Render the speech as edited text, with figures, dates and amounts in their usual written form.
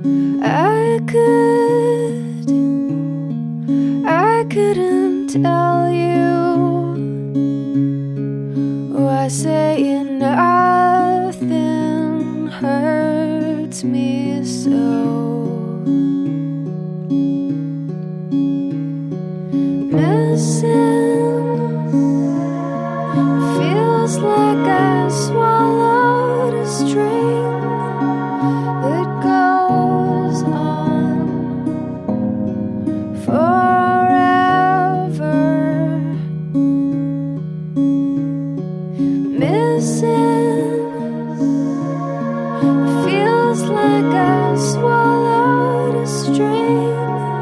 I couldn't tell you why saying nothing hurts me so. Missing feels like I swallowed a string.